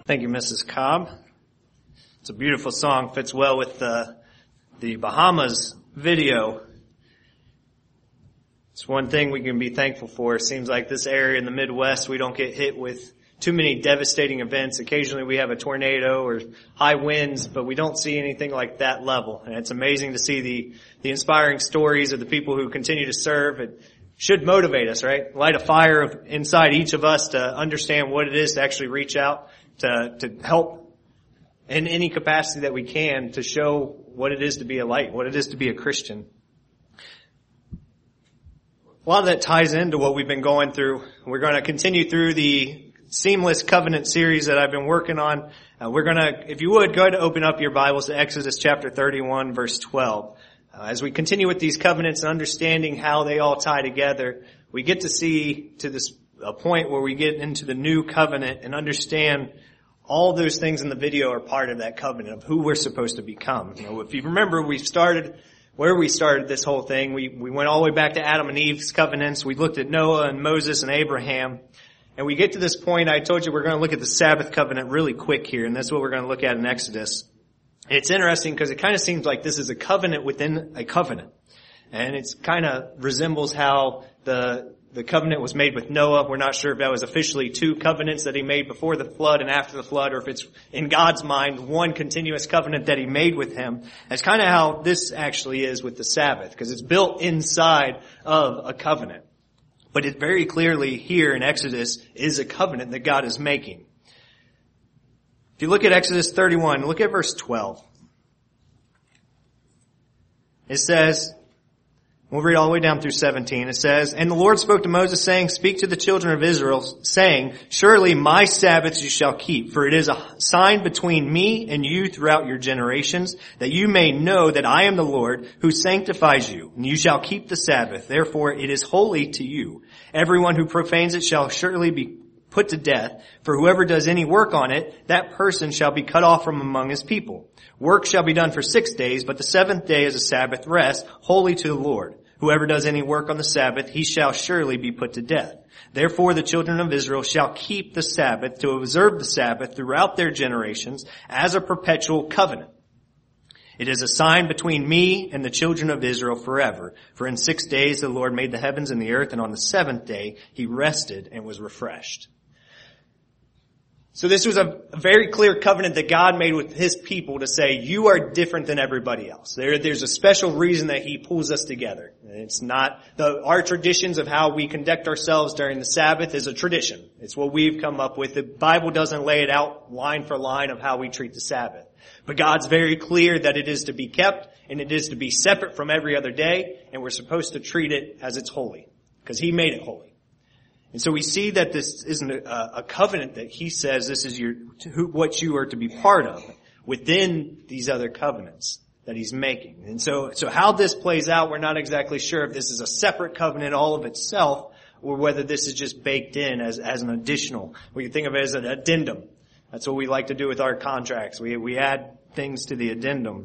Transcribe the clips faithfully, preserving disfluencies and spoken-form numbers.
Thank you, Missus Cobb. It's a beautiful song, fits well with the, the Bahamas video. It's one thing we can be thankful for. It seems like this area in the Midwest, we don't get hit with too many devastating events. Occasionally we have a tornado or high winds, but we don't see anything like that level. And it's amazing to see the, the inspiring stories of the people who continue to serve. It should motivate us, right? Light a fire inside each of us to understand what it is to actually reach out, to, to help in any capacity that we can to show what it is to be a light, what it is to be a Christian. A lot of that ties into what we've been going through. We're going to continue through the Seamless Covenant series that I've been working on. Uh, we're going to, if you would, go ahead and open up your Bibles to Exodus chapter thirty-one, verse twelve. Uh, as we continue with these covenants and understanding how they all tie together, we get to see to this a point where we get into the new covenant and understand all those things in the video are part of that covenant of who we're supposed to become. You know, if you remember, we started where we started this whole thing. We we went all the way back to Adam and Eve's covenants. We looked at Noah and Moses and Abraham. And we get to this point, I told you we're going to look at the Sabbath covenant really quick here, and that's what we're going to look at in Exodus. It's interesting because it kind of seems like this is a covenant within a covenant. And it kind of resembles how the the covenant was made with Noah. We're not sure if that was officially two covenants that he made before the flood and after the flood, or if it's in God's mind one continuous covenant that he made with him. That's kind of how this actually is with the Sabbath, because it's built inside of a covenant. But it very clearly here in Exodus is a covenant that God is making. If you look at Exodus thirty-one, look at verse twelve. It says, we'll read all the way down through seventeen. It says, "And the Lord spoke to Moses, saying, Speak to the children of Israel, saying, Surely my Sabbaths you shall keep, for it is a sign between me and you throughout your generations, that you may know that I am the Lord who sanctifies you, and you shall keep the Sabbath. Therefore it is holy to you. Everyone who profanes it shall surely be put to death, for whoever does any work on it, that person shall be cut off from among his people. Work shall be done for six days, but the seventh day is a Sabbath rest, holy to the Lord. Whoever does any work on the Sabbath, he shall surely be put to death. Therefore the children of Israel shall keep the Sabbath, to observe the Sabbath throughout their generations as a perpetual covenant. It is a sign between me and the children of Israel forever. For in six days the Lord made the heavens and the earth, and on the seventh day he rested and was refreshed." So this was a very clear covenant that God made with his people to say, you are different than everybody else. There, there's a special reason that he pulls us together. It's not the, our traditions of how we conduct ourselves during the Sabbath is a tradition. It's what we've come up with. The Bible doesn't lay it out line for line of how we treat the Sabbath. But God's very clear that it is to be kept and it is to be separate from every other day, and we're supposed to treat it as it's holy because he made it holy. And so we see that this isn't a, a covenant that he says this is your who, what you are to be part of within these other covenants that he's making. And so, so how this plays out, we're not exactly sure if this is a separate covenant all of itself or whether this is just baked in as, as an additional. We can think of it as an addendum. That's what we like to do with our contracts. We, we add things to the addendum.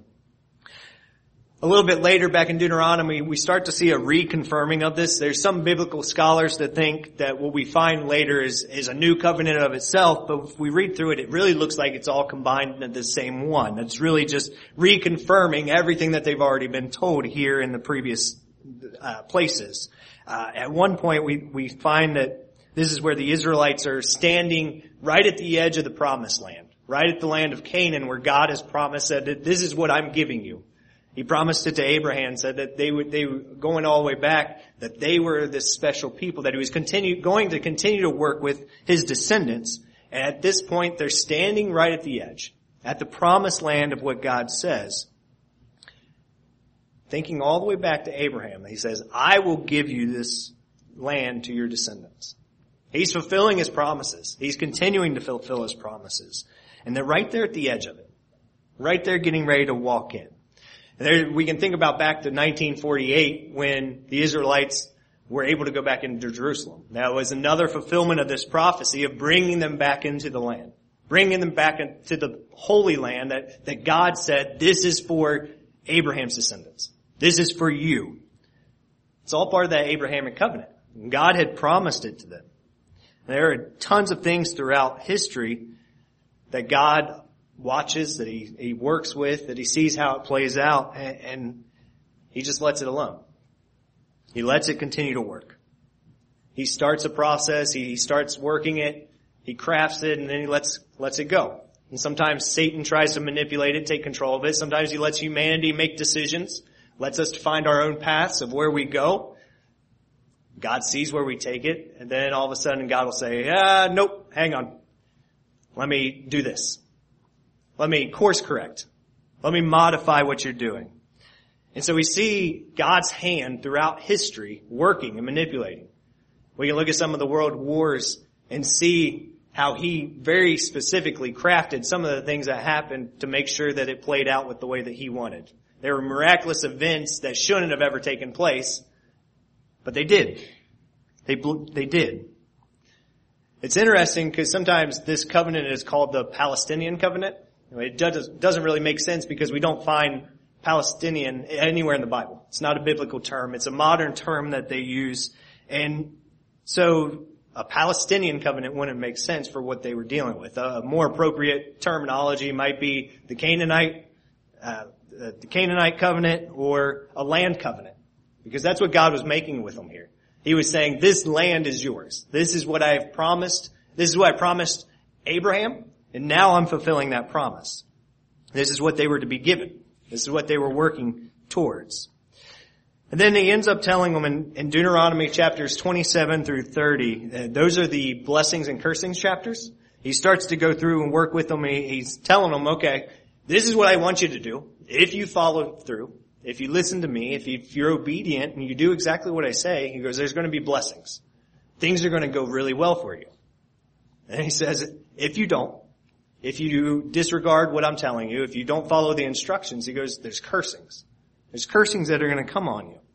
A little bit later, back in Deuteronomy, we start to see a reconfirming of this. There's some biblical scholars that think that what we find later is, is a new covenant of itself, but if we read through it, it really looks like it's all combined into the same one. It's really just reconfirming everything that they've already been told here in the previous uh, places. Uh, at one point, we, we find that this is where the Israelites are standing right at the edge of the promised land, right at the land of Canaan, where God has promised that this is what I'm giving you. He promised it to Abraham, said that they would, they were going all the way back, that they were this special people, that he was continue, going to continue to work with his descendants. And at this point, they're standing right at the edge, at the promised land of what God says. Thinking all the way back to Abraham, he says, I will give you this land to your descendants. He's fulfilling his promises. He's continuing to fulfill his promises. And they're right there at the edge of it. Right there getting ready to walk in. There, we can think about back to nineteen forty-eight when the Israelites were able to go back into Jerusalem. That was another fulfillment of this prophecy of bringing them back into the land. Bringing them back into the Holy Land that, that God said, this is for Abraham's descendants. This is for you. It's all part of that Abrahamic covenant. God had promised it to them. There are tons of things throughout history that God watches, that he, he works with, that he sees how it plays out, and, and he just lets it alone. He lets it continue to work. He starts a process, he starts working it, he crafts it, and then he lets, lets it go. And sometimes Satan tries to manipulate it, take control of it. Sometimes he lets humanity make decisions, lets us to find our own paths of where we go. God sees where we take it, and then all of a sudden God will say, ah, nope, hang on. Let me do this. Let me course correct. Let me modify what you're doing. And so we see God's hand throughout history working and manipulating. We can look at some of the world wars and see how he very specifically crafted some of the things that happened to make sure that it played out with the way that he wanted. There were miraculous events that shouldn't have ever taken place, but they did. They they did. It's interesting because sometimes this covenant is called the Palestinian covenant. It does, doesn't really make sense because we don't find Palestinian anywhere in the Bible. It's not a biblical term. It's a modern term that they use. And so a Palestinian covenant wouldn't make sense for what they were dealing with. A more appropriate terminology might be the Canaanite, uh, the Canaanite covenant or a land covenant, because that's what God was making with them here. He was saying, this land is yours. This is what I have promised. This is what I promised Abraham. And now I'm fulfilling that promise. This is what they were to be given. This is what they were working towards. And then he ends up telling them in, in Deuteronomy chapters twenty-seven through thirty, uh, those are the blessings and cursings chapters. He starts to go through and work with them. He, he's telling them, okay, this is what I want you to do. If you follow through, if you listen to me, if, you, if you're obedient and you do exactly what I say, he goes, there's going to be blessings. Things are going to go really well for you. And he says, if you don't, if you disregard what I'm telling you, if you don't follow the instructions, he goes, there's cursings. There's cursings that are going to come on you.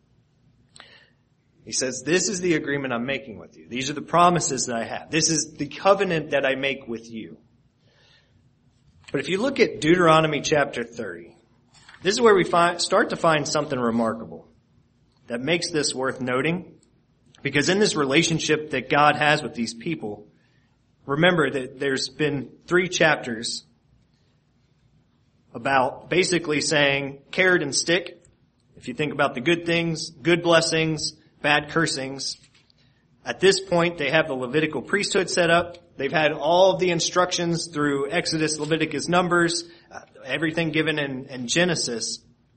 He says, this is the agreement I'm making with you. These are the promises that I have. This is the covenant that I make with you. But if you look at Deuteronomy chapter thirty, this is where we find, start to find something remarkable that makes this worth noting. Because in this relationship that God has with these people, remember that there's been three chapters about basically saying carrot and stick. If you think about the good things, good blessings, bad cursings. At this point, they have the Levitical priesthood set up. They've had all of the instructions through Exodus, Leviticus, Numbers, uh, everything given in, in Genesis.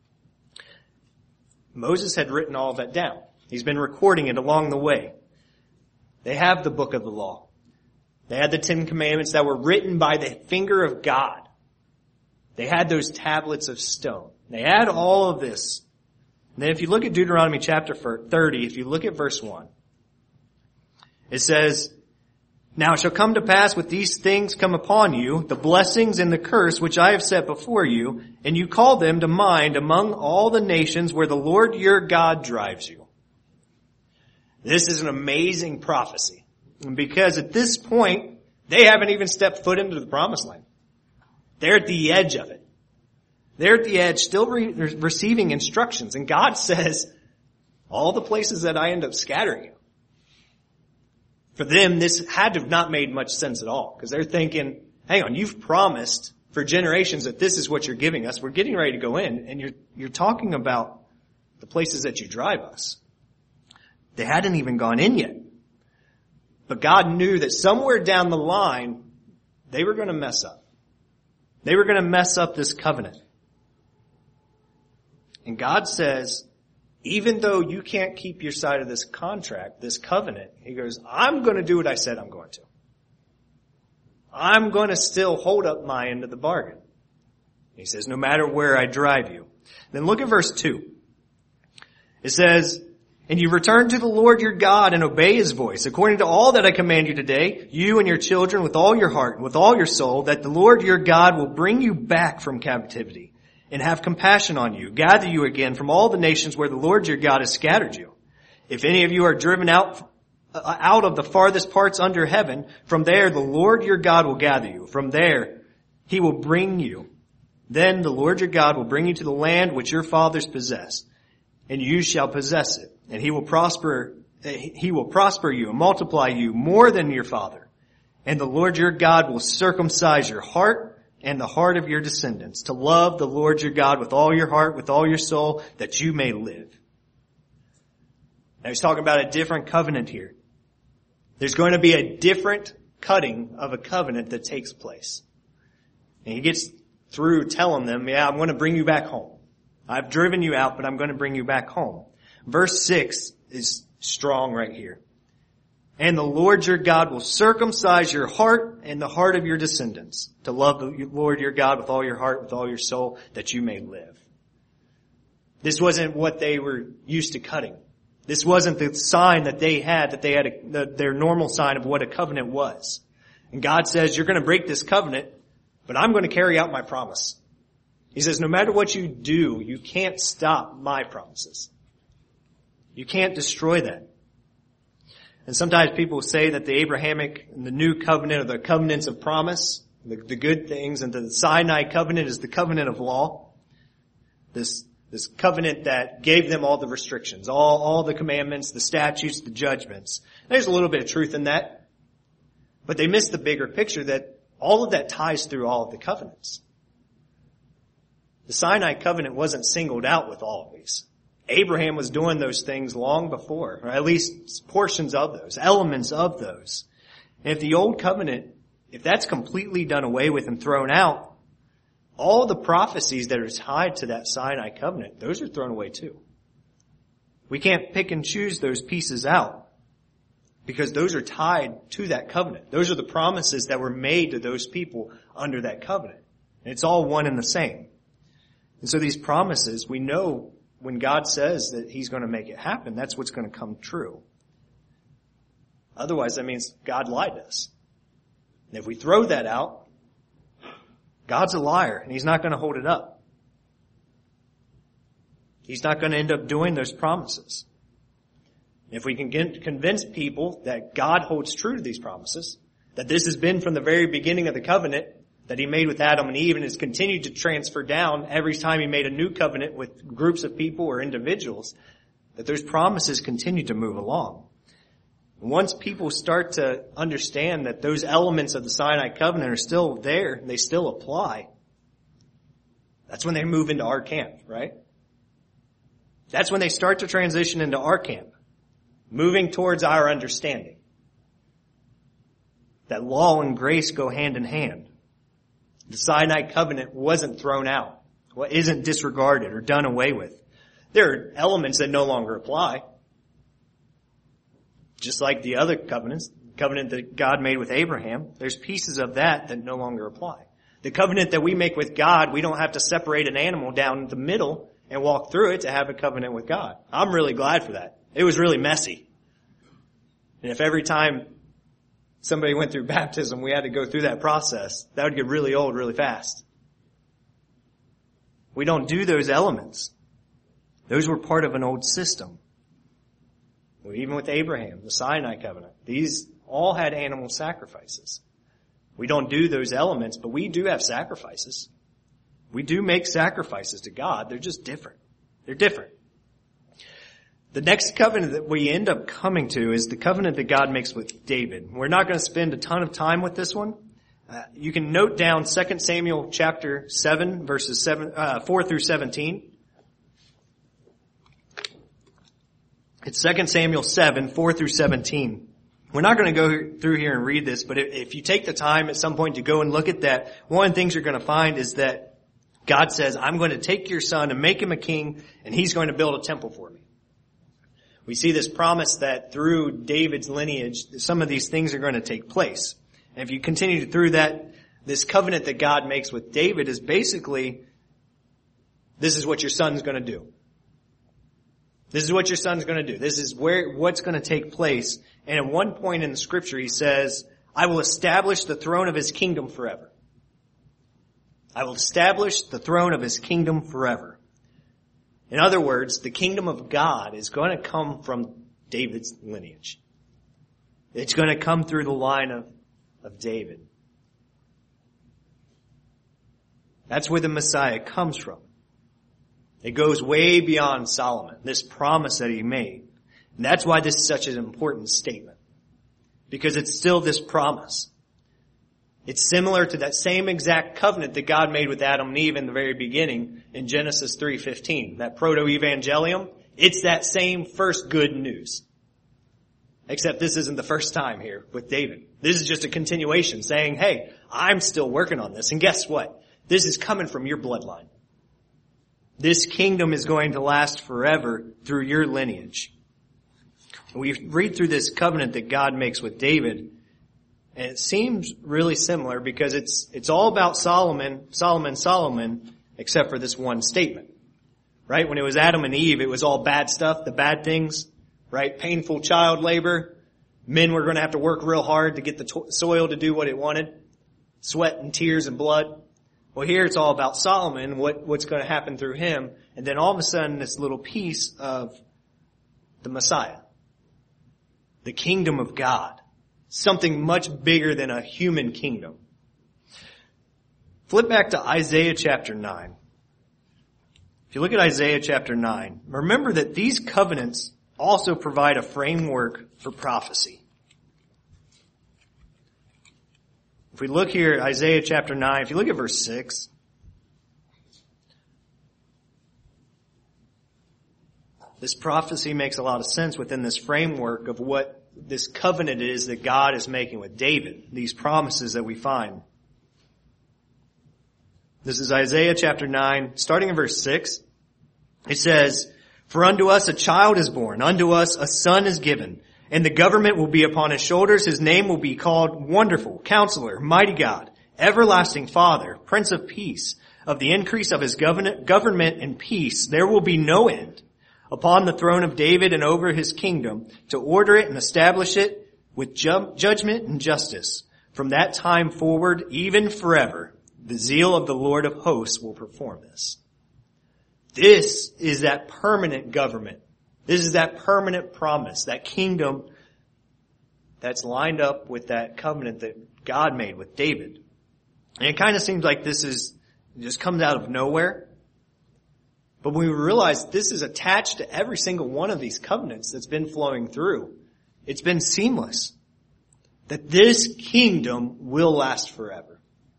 Moses had written all of that down. He's been recording it along the way. They have the book of the law. They had the Ten Commandments that were written by the finger of God. They had those tablets of stone. They had all of this. And then if you look at Deuteronomy chapter thirty, if you look at verse one, it says, now it shall come to pass with these things come upon you, the blessings and the curse which I have set before you, and you call them to mind among all the nations where the Lord your God drives you. This is an amazing prophecy. Because at this point, they haven't even stepped foot into the promised land. They're at the edge of it. They're at the edge, still re- receiving instructions. And God says, all the places that I end up scattering you. For them, this had to have not made much sense at all. Because they're thinking, hang on, you've promised for generations that this is what you're giving us. We're getting ready to go in. And you're, you're talking about the places that you drive us. They hadn't even gone in yet. But God knew that somewhere down the line, they were going to mess up. They were going to mess up this covenant. And God says, even though you can't keep your side of this contract, this covenant, he goes, I'm going to do what I said I'm going to. I'm going to still hold up my end of the bargain. He says, no matter where I drive you. Then look at verse two. It says, and you return to the Lord your God and obey his voice, according to all that I command you today, you and your children with all your heart and with all your soul, that the Lord your God will bring you back from captivity and have compassion on you, gather you again from all the nations where the Lord your God has scattered you. If any of you are driven out, uh, out of the farthest parts under heaven, from there the Lord your God will gather you. From there he will bring you. Then the Lord your God will bring you to the land which your fathers possessed, and you shall possess it. And he will prosper, he will prosper you and multiply you more than your father. And the Lord your God will circumcise your heart and the heart of your descendants, to love the Lord your God with all your heart, with all your soul, that you may live. Now he's talking about a different covenant here. There's going to be a different cutting of a covenant that takes place. And he gets through telling them, yeah, I'm going to bring you back home. I've driven you out, but I'm going to bring you back home. Verse six is strong right here. And the Lord your God will circumcise your heart and the heart of your descendants, to love the Lord your God with all your heart, with all your soul, that you may live. This wasn't what they were used to cutting. This wasn't the sign that they had, that they had a, the, their normal sign of what a covenant was. And God says, you're going to break this covenant, but I'm going to carry out my promise. He says, no matter what you do, you can't stop my promises. You can't destroy that. And sometimes people say that the Abrahamic and the new covenant are the covenants of promise, the, the good things, and the Sinai covenant is the covenant of law. This, this covenant that gave them all the restrictions, all, all the commandments, the statutes, the judgments. There's a little bit of truth in that. But they miss the bigger picture that all of that ties through all of the covenants. The Sinai covenant wasn't singled out with all of these. Abraham was doing those things long before, or at least portions of those, elements of those. And if the old covenant, if that's completely done away with and thrown out, all the prophecies that are tied to that Sinai covenant, those are thrown away too. We can't pick and choose those pieces out because those are tied to that covenant. Those are the promises that were made to those people under that covenant. And it's all one and the same. And so these promises, we know when God says that he's going to make it happen, that's what's going to come true. Otherwise, that means God lied to us. And if we throw that out, God's a liar and he's not going to hold it up. He's not going to end up doing those promises. If we can get, convince people that God holds true to these promises, that this has been from the very beginning of the covenant that he made with Adam and Eve and has continued to transfer down every time he made a new covenant with groups of people or individuals, that those promises continue to move along. Once people start to understand that those elements of the Sinai covenant are still there and they still apply, that's when they move into our camp, right? That's when they start to transition into our camp, moving towards our understanding. That law and grace go hand in hand. The Sinai covenant wasn't thrown out, well, isn't disregarded or done away with. There are elements that no longer apply. Just like the other covenants, the covenant that God made with Abraham, there's pieces of that that no longer apply. The covenant that we make with God, we don't have to separate an animal down the middle and walk through it to have a covenant with God. I'm really glad for that. It was really messy. And if every time somebody went through baptism, we had to go through that process, that would get really old really fast. We don't do those elements. Those were part of an old system. Even with Abraham, the Sinai covenant, these all had animal sacrifices. We don't do those elements, but we do have sacrifices. We do make sacrifices to God. They're just different. They're different. The next covenant that we end up coming to is the covenant that God makes with David. We're not going to spend a ton of time with this one. Uh, you can note down Second Samuel chapter seven, verses seven, uh, four through seventeen. It's Second Samuel seven, four through seventeen. We're not going to go through here and read this, but if, if you take the time at some point to go and look at that, one of the things you're going to find is that God says, I'm going to take your son and make him a king, and he's going to build a temple for me. We see this promise that through David's lineage, some of these things are going to take place. And if you continue through that, this covenant that God makes with David is basically, this is what your son's going to do. This is what your son's going to do. This is where, what's going to take place. And at one point in the scripture, he says, I will establish the throne of his kingdom forever. I will establish the throne of his kingdom forever. In other words, the kingdom of God is going to come from David's lineage. It's going to come through the line of, of David. That's where the Messiah comes from. It goes way beyond Solomon, this promise that he made. And that's why this is such an important statement. Because it's still this promise. It's similar to that same exact covenant that God made with Adam and Eve in the very beginning in Genesis three fifteen. That proto-evangelium, it's that same first good news. Except this isn't the first time here with David. This is just a continuation saying, hey, I'm still working on this. And guess what? This is coming from your bloodline. This kingdom is going to last forever through your lineage. We read through this covenant that God makes with David, and it seems really similar because it's it's all about Solomon, Solomon, Solomon, except for this one statement. Right? When it was Adam and Eve, it was all bad stuff, the bad things. Right? Painful child labor. Men were going to have to work real hard to get the to- soil to do what it wanted. Sweat and tears and blood. Well, here it's all about Solomon, what, what's going to happen through him. And then all of a sudden, this little piece of the Messiah. The kingdom of God. Something much bigger than a human kingdom. Flip back to Isaiah chapter nine. If you look at Isaiah chapter nine, remember that these covenants also provide a framework for prophecy. If we look here at Isaiah chapter nine, if you look at verse six, this prophecy makes a lot of sense within this framework of what this covenant is that God is making with David, these promises that we find. This is Isaiah chapter nine, starting in verse six. It says, "For unto us a child is born, unto us a son is given, and the government will be upon his shoulders. His name will be called Wonderful, Counselor, Mighty God, Everlasting Father, Prince of Peace. Of the increase of his government and peace there will be no end, upon the throne of David and over his kingdom, to order it and establish it with ju- judgment and justice. From that time forward, even forever, the zeal of the Lord of hosts will perform this." This is that permanent government. This is that permanent promise, that kingdom that's lined up with that covenant that God made with David. And it kind of seems like this is just comes out of nowhere. But when we realize this is attached to every single one of these covenants that's been flowing through, it's been seamless. That this kingdom will last forever.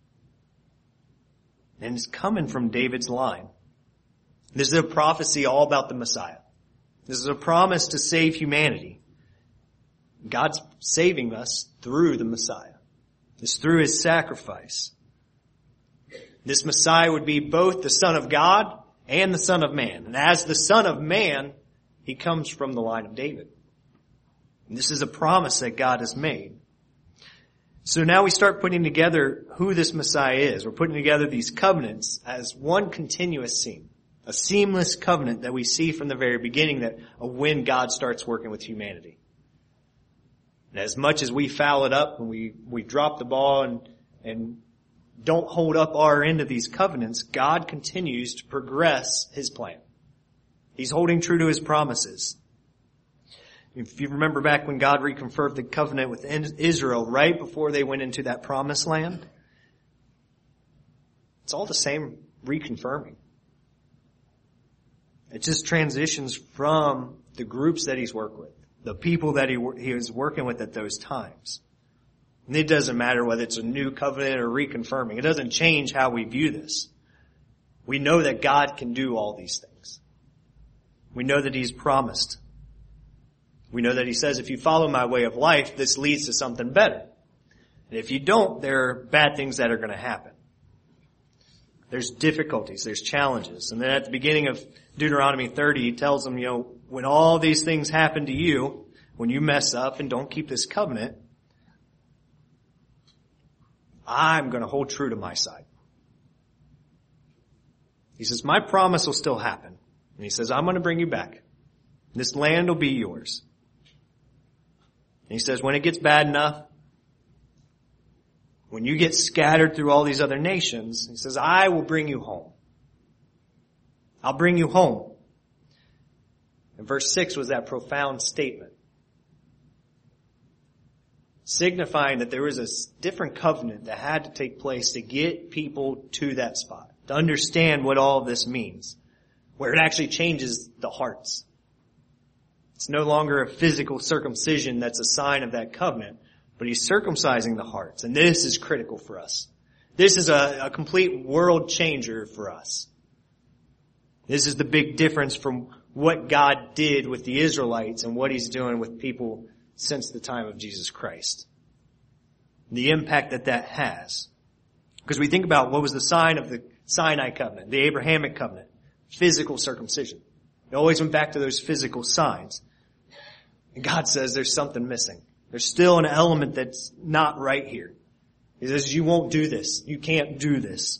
And it's coming from David's line. This is a prophecy all about the Messiah. This is a promise to save humanity. God's saving us through the Messiah. It's through his sacrifice. This Messiah would be both the Son of God and the Son of Man. And as the Son of Man, he comes from the line of David. And this is a promise that God has made. So now we start putting together who this Messiah is. We're putting together these covenants as one continuous scene. A seamless covenant that we see from the very beginning that of when God starts working with humanity. And as much as we foul it up and we, we drop the ball and, and don't hold up our end of these covenants, God continues to progress his plan. He's holding true to his promises. If you remember back when God reconfirmed the covenant with Israel right before they went into that promised land, it's all the same reconfirming. It just transitions from the groups that he's worked with, the people that he he was working with at those times. And it doesn't matter whether it's a new covenant or reconfirming. It doesn't change how we view this. We know that God can do all these things. We know that he's promised. We know that he says, if you follow my way of life, this leads to something better. And if you don't, there are bad things that are going to happen. There's difficulties, there's challenges. And then at the beginning of Deuteronomy thirty, he tells them, you know, when all these things happen to you, when you mess up and don't keep this covenant, I'm going to hold true to my side. He says, my promise will still happen. And he says, I'm going to bring you back. This land will be yours. And he says, when it gets bad enough, when you get scattered through all these other nations, he says, I will bring you home. I'll bring you home. And verse six was that profound statement. Signifying that there was a different covenant that had to take place to get people to that spot. To understand what all of this means. Where it actually changes the hearts. It's no longer a physical circumcision that's a sign of that covenant. but he's circumcising the hearts. And this is critical for us. This is a, a complete world changer for us. This is the big difference from what God did with the Israelites and what he's doing with people since the time of Jesus Christ. The impact that that has. Because we think about what was the sign of the Sinai covenant, the Abrahamic covenant, physical circumcision. It always went back to those physical signs. And God says there's something missing. There's still an element that's not right here. He says, you won't do this. You can't do this.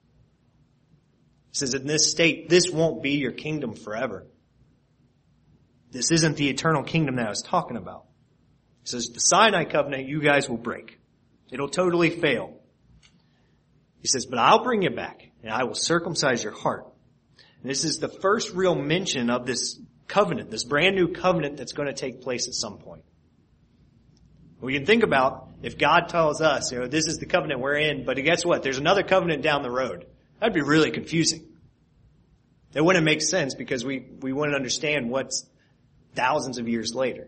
He says, in this state, this won't be your kingdom forever. This isn't the eternal kingdom that I was talking about. He says, the Sinai covenant you guys will break. It'll totally fail. He says, but I'll bring you back, and I will circumcise your heart. And this is the first real mention of this covenant, this brand new covenant that's going to take place at some point. We can think about if God tells us, you know, this is the covenant we're in, but guess what? There's another covenant down the road. That'd be really confusing. It wouldn't make sense because we, we wouldn't understand what's thousands of years later.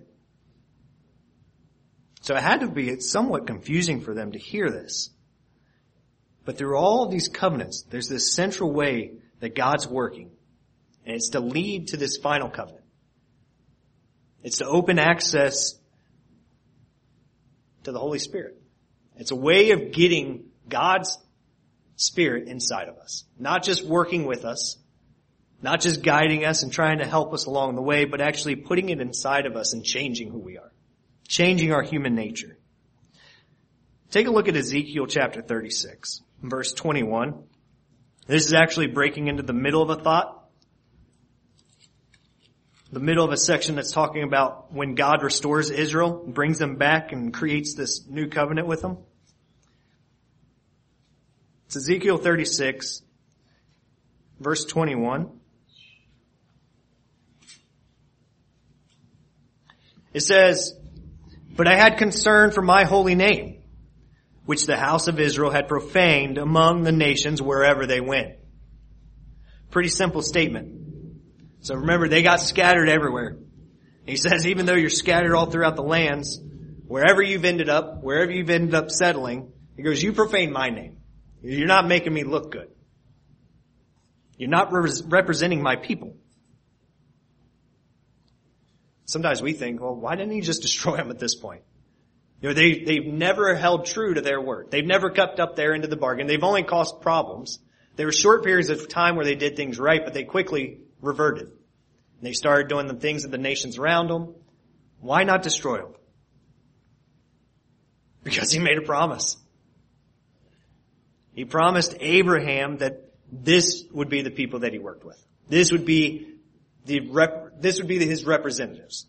So it had to be somewhat confusing for them to hear this. But through all of these covenants, there's this central way that God's working. And it's to lead to this final covenant. It's to open access to the Holy Spirit. It's a way of getting God's Spirit inside of us. Not just working with us, not just guiding us and trying to help us along the way, but actually putting it inside of us and changing who we are. Changing our human nature. Take a look at Ezekiel chapter thirty-six, verse twenty-one. This is actually breaking into the middle of a thought. The middle of a section that's talking about when God restores Israel, brings them back and creates this new covenant with them. It's Ezekiel thirty-six, verse twenty-one. It says, but I had concern for my holy name, which the house of Israel had profaned among the nations wherever they went. Pretty simple statement. So remember, they got scattered everywhere. He says, even though you're scattered all throughout the lands, wherever you've ended up, wherever you've ended up settling, he goes, you profane my name. You're not making me look good. You're not re- representing my people. Sometimes we think, well, why didn't he just destroy them at this point? You know, they, they've never held true to their word. They've never kept up their end of the bargain. They've only caused problems. There were short periods of time where they did things right, but they quickly reverted. And they started doing the things of the nations around them. Why not destroy them? Because he made a promise. He promised Abraham that this would be the people that he worked with. This would be the rep, this would be his representatives.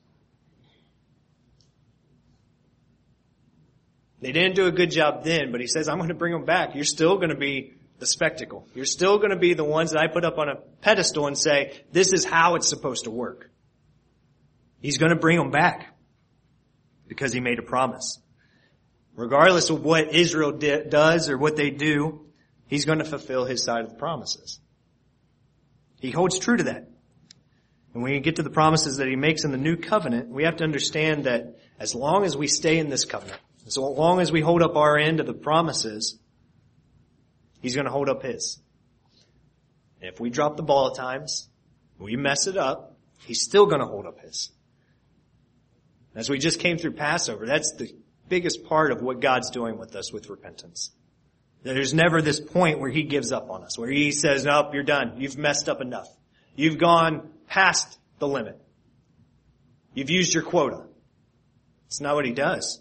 They didn't do a good job then, but he says, I'm going to bring them back. You're still going to be the spectacle. You're still going to be the ones that I put up on a pedestal and say, this is how it's supposed to work. He's going to bring them back because he made a promise. Regardless of what Israel di- does or what they do, he's going to fulfill his side of the promises. He holds true to that. And when you get to the promises that he makes in the new covenant, we have to understand that as long as we stay in this covenant, as long as we hold up our end of the promises, he's going to hold up his. And if we drop the ball at times, we mess it up, he's still going to hold up his. As we just came through Passover, that's the biggest part of what God's doing with us with repentance. There's never this point where he gives up on us, where he says, nope, you're done. You've messed up enough. You've gone past the limit. You've used your quota. It's not what he does.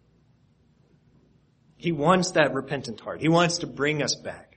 He wants that repentant heart. He wants to bring us back.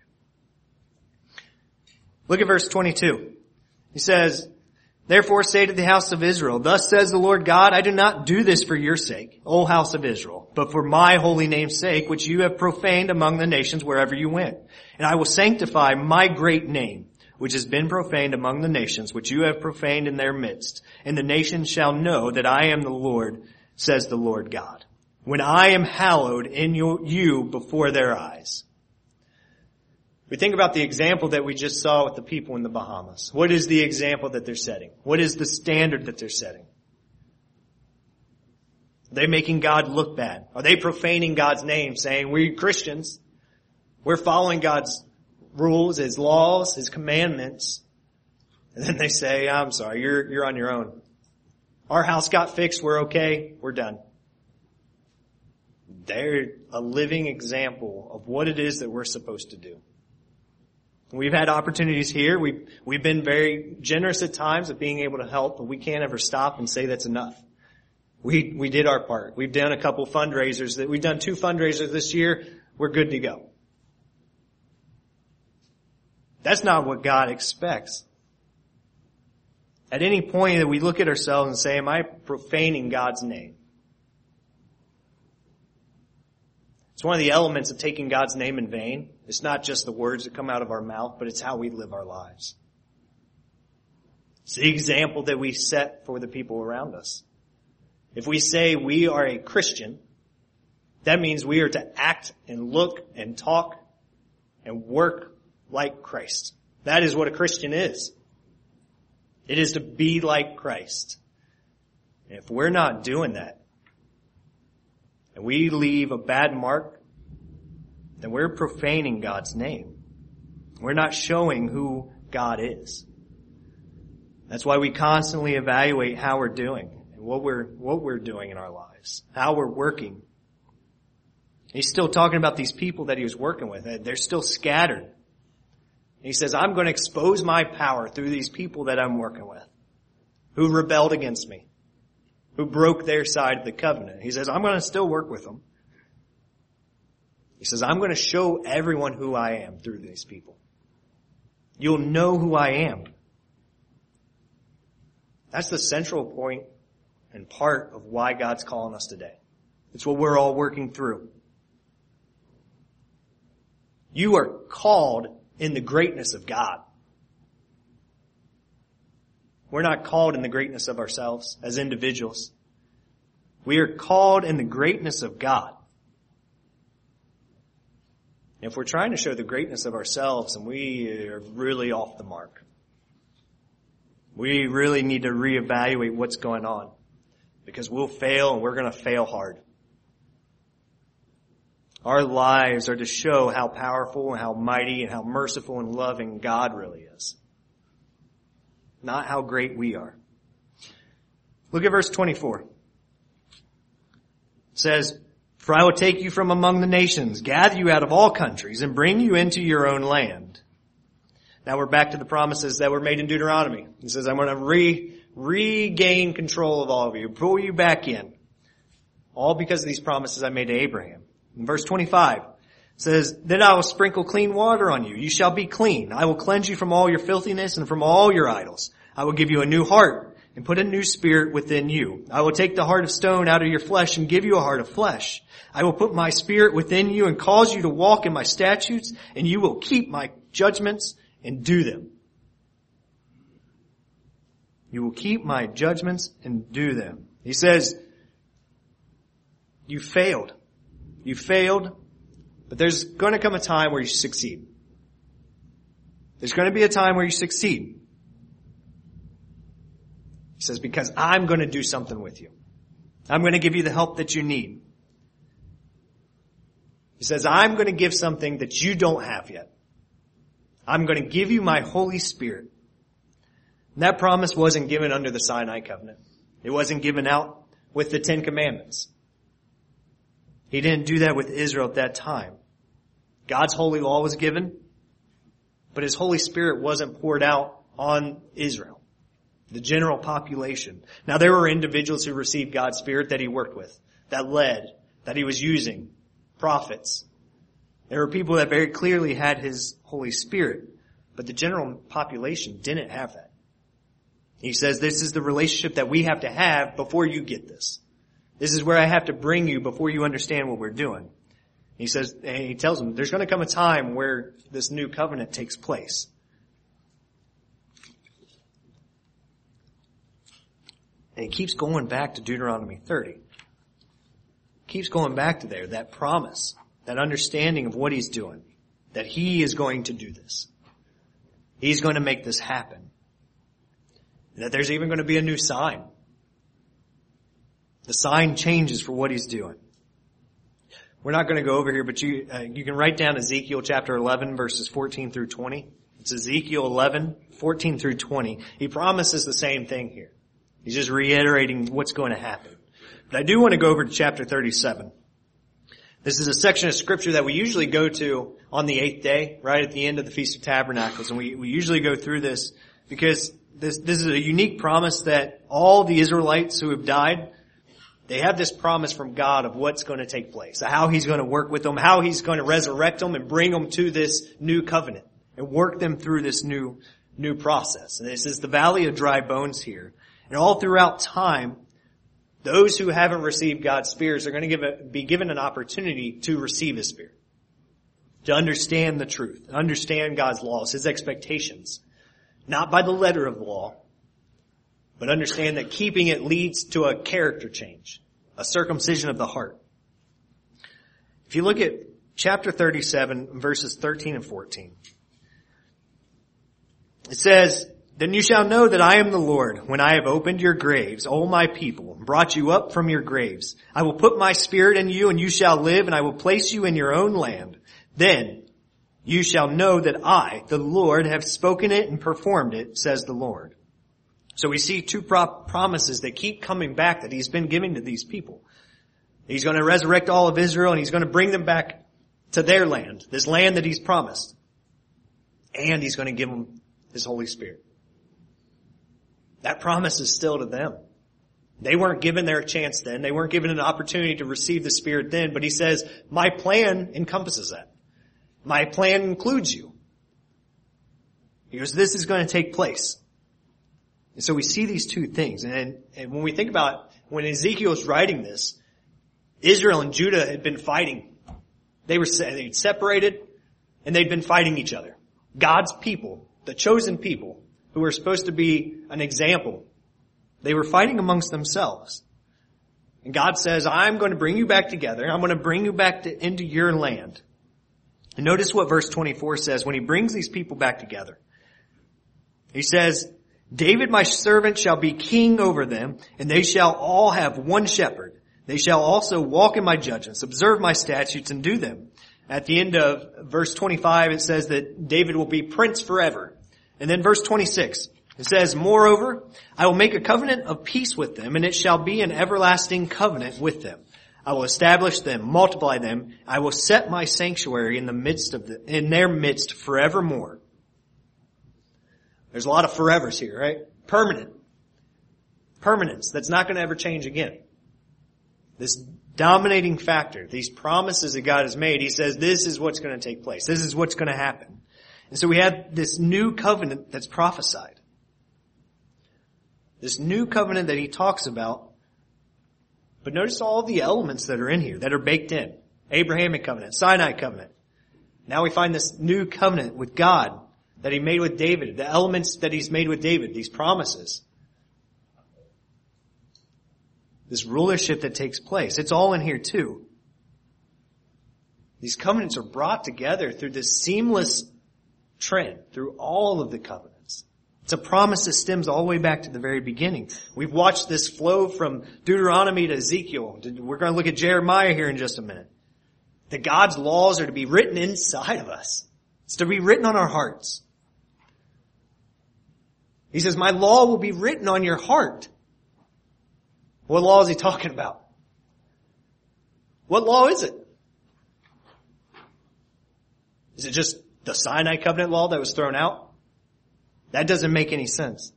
Look at verse twenty-two. He says, therefore say to the house of Israel, thus says the Lord God, I do not do this for your sake, O house of Israel, but for my holy name's sake, which you have profaned among the nations wherever you went. And I will sanctify my great name, which has been profaned among the nations, which you have profaned in their midst. And the nations shall know that I am the Lord, says the Lord God, when I am hallowed in you before their eyes. We think about the example that we just saw with the people in the Bahamas. What is the example that they're setting? What is the standard that they're setting? Are they making God look bad? Are they profaning God's name, saying, we're Christians, we're following God's rules, His laws, His commandments? And then they say, I'm sorry, you're, you're on your own. Our house got fixed, we're okay, we're done. They're a living example of what it is that we're supposed to do. We've had opportunities here. We've, we've been very generous at times of being able to help, but we can't ever stop and say that's enough. We, we did our part. We've done a couple fundraisers that we've done two fundraisers this year. We're good to go. That's not what God expects. At any point that we look at ourselves and say, am I profaning God's name? It's one of the elements of taking God's name in vain. It's not just the words that come out of our mouth, but it's how we live our lives. It's the example that we set for the people around us. If we say we are a Christian, that means we are to act and look and talk and work like Christ. That is what a Christian is. It is to be like Christ. And if we're not doing that, and we leave a bad mark, then we're profaning God's name. We're not showing who God is. That's why we constantly evaluate how we're doing and what we're, what we're doing in our lives, how we're working. He's still talking about these people that he was working with. They're still scattered. He says, I'm going to expose my power through these people that I'm working with, who rebelled against me, who broke their side of the covenant. He says, I'm going to still work with them. He says, I'm going to show everyone who I am through these people. You'll know who I am. That's the central point and part of why God's calling us today. It's what we're all working through. You are called in the greatness of God. We're not called in the greatness of ourselves as individuals. We are called in the greatness of God. If we're trying to show the greatness of ourselves, and we are really off the mark. We really need to reevaluate what's going on, because we'll fail, and we're going to fail hard. Our lives are to show how powerful and how mighty and how merciful and loving God really is. Not how great we are. Look at verse twenty-four. It says, for I will take you from among the nations, gather you out of all countries, and bring you into your own land. Now we're back to the promises that were made in Deuteronomy. He says, I'm going to re, regain control of all of you, pull you back in. All because of these promises I made to Abraham. In verse twenty-five, it says, then I will sprinkle clean water on you. You shall be clean. I will cleanse you from all your filthiness and from all your idols. I will give you a new heart and put a new spirit within you. I will take the heart of stone out of your flesh and give you a heart of flesh. I will put my spirit within you and cause you to walk in my statutes, and you will keep my judgments and do them. You will keep my judgments and do them. He says, you failed. You failed, but there's going to come a time where you succeed. There's going to be a time where you succeed. He says, because I'm going to do something with you. I'm going to give you the help that you need. He says, I'm going to give something that you don't have yet. I'm going to give you my Holy Spirit. And that promise wasn't given under the Sinai covenant. It wasn't given out with the Ten Commandments. He didn't do that with Israel at that time. God's holy law was given, but His Holy Spirit wasn't poured out on Israel, the general population. Now there were individuals who received God's Spirit that He worked with, that led, that He was using, prophets. There were people that very clearly had His Holy Spirit, but the general population didn't have that. He says this is the relationship that we have to have before you get this. This is where I have to bring you before you understand what we're doing. He says, and he tells them, there's going to come a time where this new covenant takes place. And he keeps going back to Deuteronomy thirty. Keeps going back to there, that promise, that understanding of what he's doing, that he is going to do this. He's going to make this happen. And that there's even going to be a new sign. The sign changes for what he's doing. We're not going to go over here, but you uh, you can write down Ezekiel chapter eleven, verses fourteen through twenty. It's Ezekiel eleven, fourteen through twenty. He promises the same thing here. He's just reiterating what's going to happen. But I do want to go over to chapter thirty-seven. This is a section of scripture that we usually go to on the eighth day, right at the end of the Feast of Tabernacles. And we, we usually go through this because this, this is a unique promise that all the Israelites who have died, they have this promise from God of what's going to take place, how he's going to work with them, how he's going to resurrect them and bring them to this new covenant and work them through this new, new process. And this is the valley of dry bones here. And all throughout time, those who haven't received God's Spirit are going to give a, be given an opportunity to receive His Spirit, to understand the truth, understand God's laws, His expectations, not by the letter of the law, but understand that keeping it leads to a character change, a circumcision of the heart. If you look at chapter thirty-seven, verses thirteen and fourteen, it says, "Then you shall know that I am the Lord when I have opened your graves, O my people, and brought you up from your graves. I will put my spirit in you and you shall live, and I will place you in your own land. Then you shall know that I, the Lord, have spoken it and performed it, says the Lord." So we see two pro- promises that keep coming back that he's been giving to these people. He's going to resurrect all of Israel and he's going to bring them back to their land, this land that he's promised. And he's going to give them his Holy Spirit. That promise is still to them. They weren't given their chance then. They weren't given an opportunity to receive the Spirit then. But he says, my plan encompasses that. My plan includes you. He goes, this is going to take place. And so we see these two things. And, and when we think about when Ezekiel's writing this, Israel and Judah had been fighting. They were they'd separated and they'd been fighting each other. God's people, the chosen people, who were supposed to be an example, they were fighting amongst themselves. And God says, I'm going to bring you back together. I'm going to bring you back to, into your land. And notice what verse twenty-four says when he brings these people back together. He says, David my servant shall be king over them, and they shall all have one shepherd. They shall also walk in my judgments, observe my statutes, and do them. At the end of verse twenty-five, it says that David will be prince forever. And then verse twenty-six, it says, moreover, I will make a covenant of peace with them, and it shall be an everlasting covenant with them. I will establish them, multiply them. I will set my sanctuary in the midst of the, in their midst forevermore. There's a lot of forevers here, right? Permanent. Permanence. That's not going to ever change again. This dominating factor, these promises that God has made, he says this is what's going to take place. This is what's going to happen. And so we have this new covenant that's prophesied. This new covenant that he talks about. But notice all the elements that are in here, that are baked in. Abrahamic covenant, Sinai covenant. Now we find this new covenant with God that he made with David. The elements that he's made with David, these promises. This rulership that takes place. It's all in here too. These covenants are brought together through this seamless trend, through all of the covenants. It's a promise that stems all the way back to the very beginning. We've watched this flow from Deuteronomy to Ezekiel. We're going to look at Jeremiah here in just a minute. That God's laws are to be written inside of us. It's to be written on our hearts. He says, my law will be written on your heart. What law is he talking about? What law is it? Is it just the Sinai covenant law that was thrown out? That doesn't make any sense.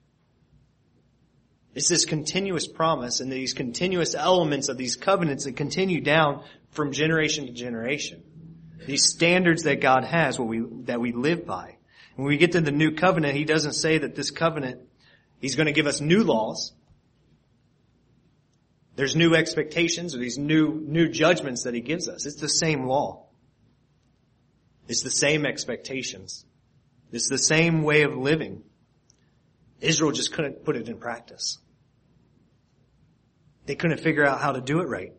It's this continuous promise and these continuous elements of these covenants that continue down from generation to generation. These standards that God has, what we, that we live by. When we get to the new covenant, he doesn't say that this covenant, he's going to give us new laws. There's new expectations or these new, new judgments that he gives us. It's the same law. It's the same expectations. It's the same way of living. Israel just couldn't put it in practice. They couldn't figure out how to do it right.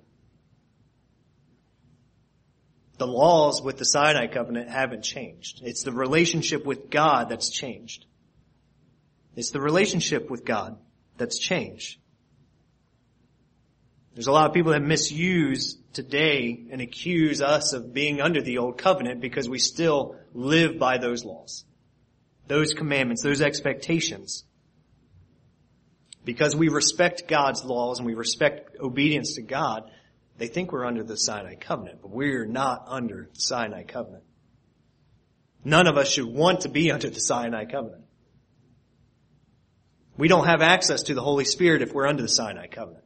The laws with the Sinai covenant haven't changed. It's the relationship with God that's changed. It's the relationship with God that's changed. There's a lot of people that misuse today and accuse us of being under the old covenant because we still live by those laws, those commandments, those expectations. Because we respect God's laws and we respect obedience to God, they think we're under the Sinai covenant, but we're not under the Sinai covenant. None of us should want to be under the Sinai covenant. We don't have access to the Holy Spirit if we're under the Sinai covenant.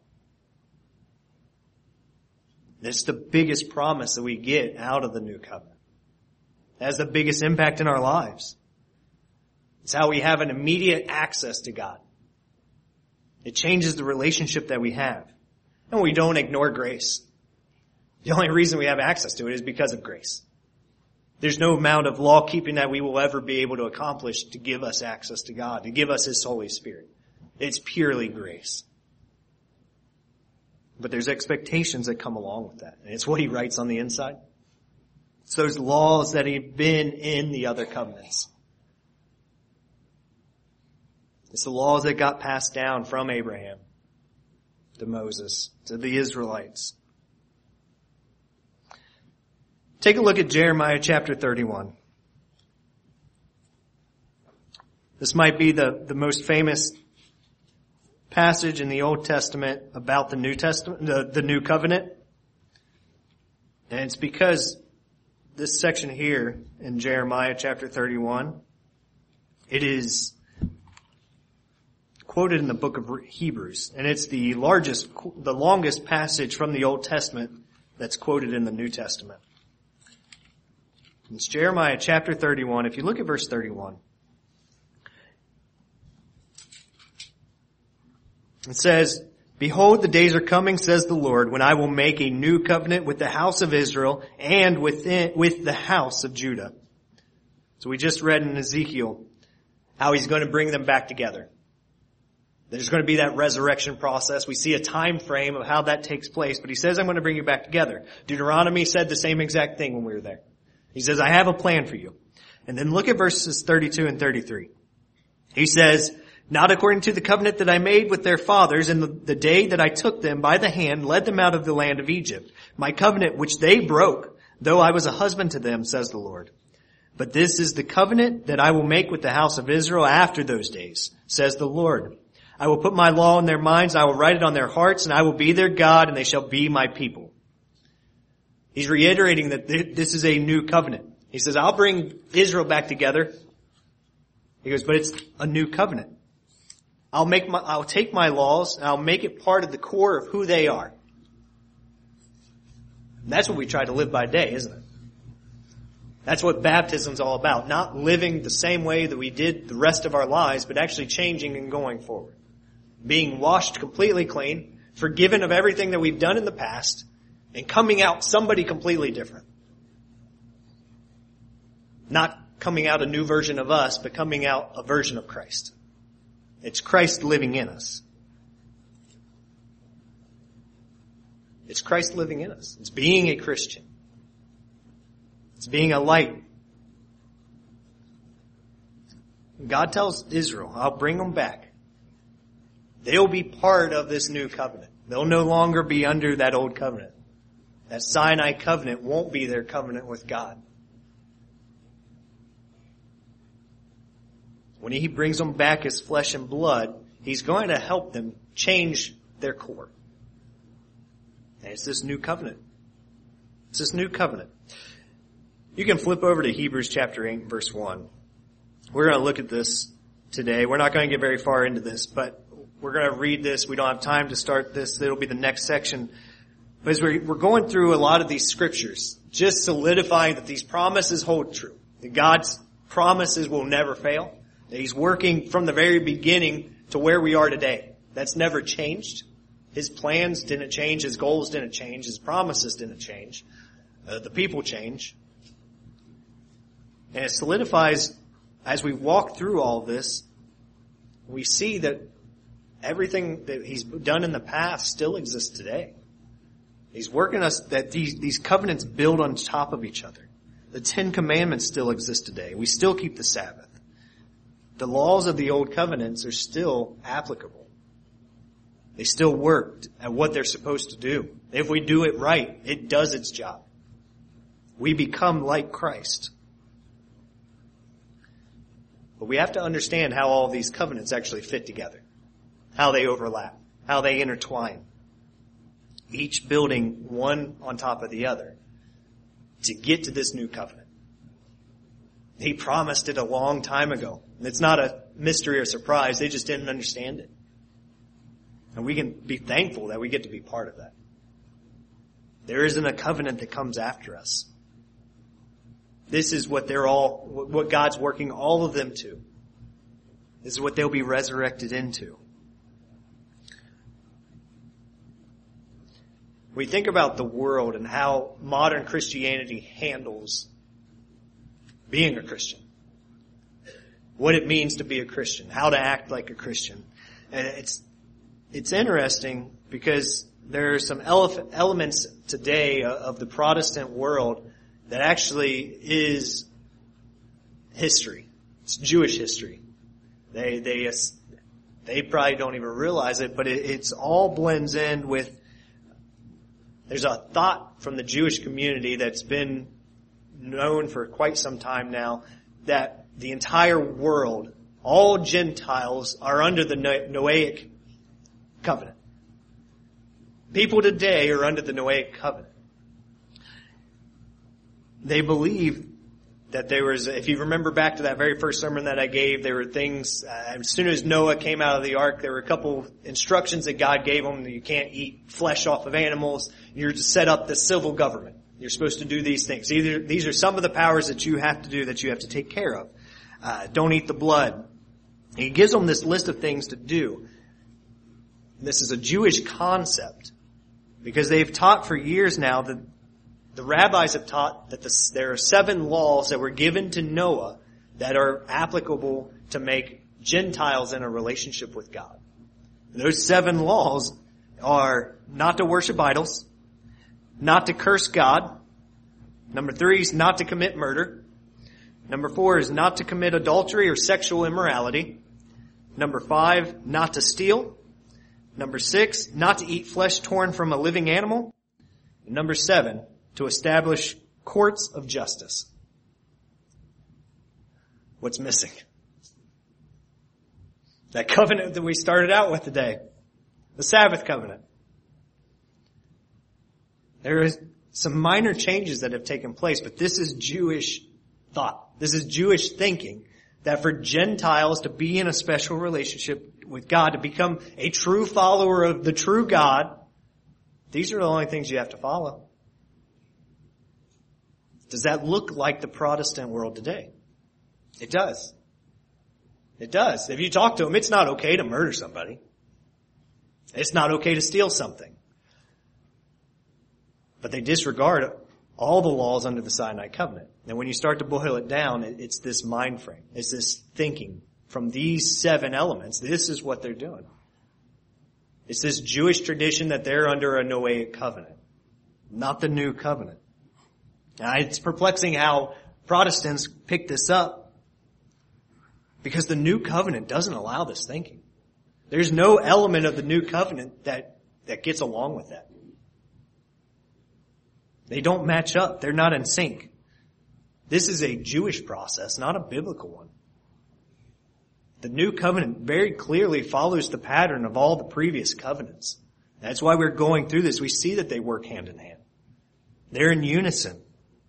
That's the biggest promise that we get out of the new covenant. It has the biggest impact in our lives. It's how we have an immediate access to God. It changes the relationship that we have. And we don't ignore grace. The only reason we have access to it is because of grace. There's no amount of law keeping that we will ever be able to accomplish to give us access to God, to give us His Holy Spirit. It's purely grace. But there's expectations that come along with that. And it's what He writes on the inside. It's those laws that have been in the other covenants. It's the laws that got passed down from Abraham to Moses, to the Israelites. Take a look at Jeremiah chapter thirty-one. This might be the, the most famous passage in the Old Testament about the New Testament, the, the New Covenant. And it's because this section here in Jeremiah chapter thirty-one, it is quoted in the book of Hebrews. And it's the largest, the longest passage from the Old Testament that's quoted in the New Testament. It's Jeremiah chapter thirty-one. If you look at verse thirty-one, it says, "Behold, the days are coming, says the Lord, when I will make a new covenant with the house of Israel and within, with the house of Judah." So we just read in Ezekiel how He's going to bring them back together. There's going to be that resurrection process. We see a time frame of how that takes place, but He says, "I'm going to bring you back together." Deuteronomy said the same exact thing when we were there. He says, "I have a plan for you." And then look at verses thirty-two and thirty-three. He says, "Not according to the covenant that I made with their fathers in the, the day that I took them by the hand, led them out of the land of Egypt. My covenant which they broke, though I was a husband to them, says the Lord. But this is the covenant that I will make with the house of Israel after those days, says the Lord. I will put my law in their minds, I will write it on their hearts, and I will be their God, and they shall be my people." He's reiterating that this is a new covenant. He says, I'll bring Israel back together. He goes, but it's a new covenant. I'll make my, I'll take my laws and I'll make it part of the core of who they are. And that's what we try to live by today, isn't it? That's what baptism's all about. Not living the same way that we did the rest of our lives, but actually changing and going forward. Being washed completely clean, forgiven of everything that we've done in the past, and coming out somebody completely different. Not coming out a new version of us, but coming out a version of Christ. It's Christ living in us. It's Christ living in us. It's being a Christian. It's being a light. God tells Israel, I'll bring them back. They'll be part of this new covenant. They'll no longer be under that old covenant. That Sinai covenant won't be their covenant with God. When He brings them back as flesh and blood, He's going to help them change their core. And it's this new covenant. It's this new covenant. You can flip over to Hebrews chapter eight, verse one. We're going to look at this today. We're not going to get very far into this, but we're going to read this. We don't have time to start this. It'll be the next section. But as we're, we're going through a lot of these scriptures, just solidifying that these promises hold true. That God's promises will never fail. That He's working from the very beginning to where we are today. That's never changed. His plans didn't change. His goals didn't change. His promises didn't change. Uh, the people change. And it solidifies, as we walk through all this, we see that everything that He's done in the past still exists today. He's working us that these, these covenants build on top of each other. The Ten Commandments still exist today. We still keep the Sabbath. The laws of the old covenants are still applicable. They still work at what they're supposed to do. If we do it right, it does its job. We become like Christ. But we have to understand how all of these covenants actually fit together, how they overlap, how they intertwine, each building one on top of the other to get to this new covenant. He promised it a long time ago. It's not a mystery or surprise. They just didn't understand it. And we can be thankful that we get to be part of that. There isn't a covenant that comes after us. This is what they're all, what God's working all of them to. This is what they'll be resurrected into. We think about the world and how modern Christianity handles being a Christian. What it means to be a Christian. How to act like a Christian. And it's, it's interesting because there are some ele- elements today of the Protestant world that actually is history. It's Jewish history. They, they, they probably don't even realize it, but it, it's all blends in with, there's a thought from the Jewish community that's been known for quite some time now that the entire world, all Gentiles are under the Noahic covenant. People today are under the Noahic covenant. They believe that there was, if you remember back to that very first sermon that I gave, there were things, uh, as soon as Noah came out of the ark, there were a couple instructions that God gave him. You can't eat flesh off of animals. You're to set up the civil government. You're supposed to do these things. Either, these are some of the powers that you have to do, that you have to take care of. Uh, don't eat the blood. He gives them this list of things to do. This is a Jewish concept because they've taught for years now that the rabbis have taught that the, there are seven laws that were given to Noah that are applicable to make Gentiles in a relationship with God. Those seven laws are not to worship idols, not to curse God. Number three is not to commit murder. Number four is not to commit adultery or sexual immorality. Number five, not to steal. Number six, not to eat flesh torn from a living animal. And number seven, to establish courts of justice. What's missing? That covenant that we started out with today. The Sabbath covenant. There is some minor changes that have taken place, but this is Jewish thought. This is Jewish thinking that for Gentiles to be in a special relationship with God, to become a true follower of the true God, these are the only things you have to follow. Does that look like the Protestant world today? It does. It does. If you talk to them, it's not okay to murder somebody. It's not okay to steal something. But they disregard all the laws under the Sinai covenant. And when you start to boil it down, it's this mind frame. It's this thinking from these seven elements. This is what they're doing. It's this Jewish tradition that they're under a Noahic covenant, not the new covenant. Now, it's perplexing how Protestants pick this up because the new covenant doesn't allow this thinking. There's no element of the new covenant that, that gets along with that. They don't match up. They're not in sync. This is a Jewish process, not a biblical one. The new covenant very clearly follows the pattern of all the previous covenants. That's why we're going through this. We see that they work hand in hand. They're in unison.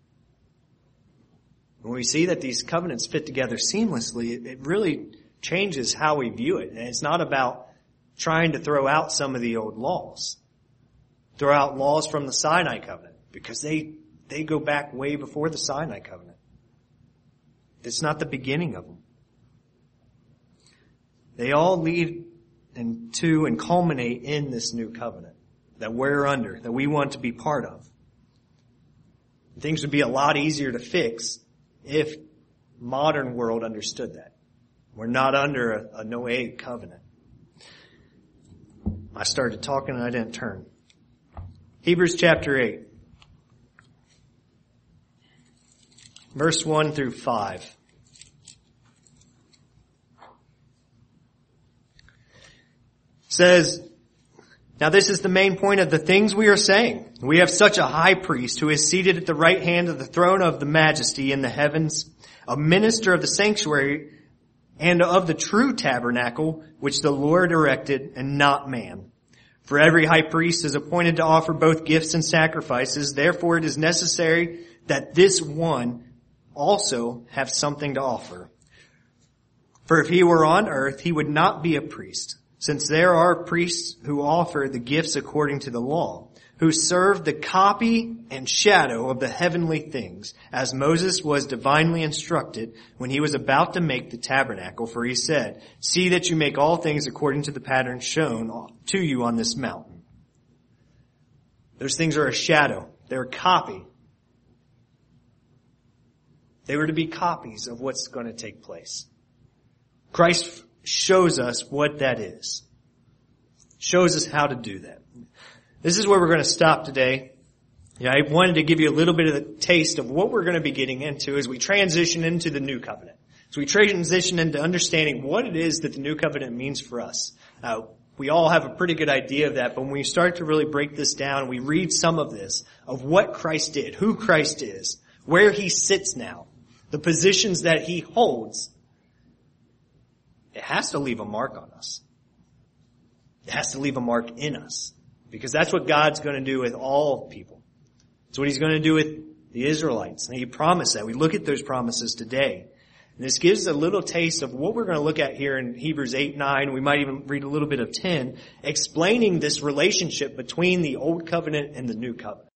When we see that these covenants fit together seamlessly, it really changes how we view it. And it's not about trying to throw out some of the old laws. Throw out laws from the Sinai covenant because they, they go back way before the Sinai covenant. It's not the beginning of them. They all lead and to and culminate in this new covenant that we're under, that we want to be part of. Things would be a lot easier to fix if modern world understood that. We're not under a, a Noahic covenant. I started talking and I didn't turn. Hebrews chapter eight. Verse one through five. Says, Now this is the main point of the things we are saying. We have such a high priest who is seated at the right hand of the throne of the majesty in the heavens, a minister of the sanctuary and of the true tabernacle, which the Lord erected and not man. For every high priest is appointed to offer both gifts and sacrifices. Therefore it is necessary that this one also have something to offer. For if he were on earth, he would not be a priest, since there are priests who offer the gifts according to the law, who serve the copy and shadow of the heavenly things, as Moses was divinely instructed when he was about to make the tabernacle. For he said, see that you make all things according to the pattern shown to you on this mountain. Those things are a shadow. They're a copy. They were to be copies of what's going to take place. Christ shows us what that is. Shows us how to do that. This is where we're going to stop today. Yeah, I wanted to give you a little bit of the taste of what we're going to be getting into as we transition into the new covenant. As we transition into understanding what it is that the new covenant means for us. Uh, we all have a pretty good idea of that, but when we start to really break this down, we read some of this, of what Christ did, who Christ is, where he sits now, the positions that he holds, it has to leave a mark on us. It has to leave a mark in us. Because that's what God's going to do with all people. It's what he's going to do with the Israelites. And he promised that. We look at those promises today. And this gives a little taste of what we're going to look at here in Hebrews eight, nine. We might even read a little bit of ten, explaining this relationship between the old covenant and the new covenant.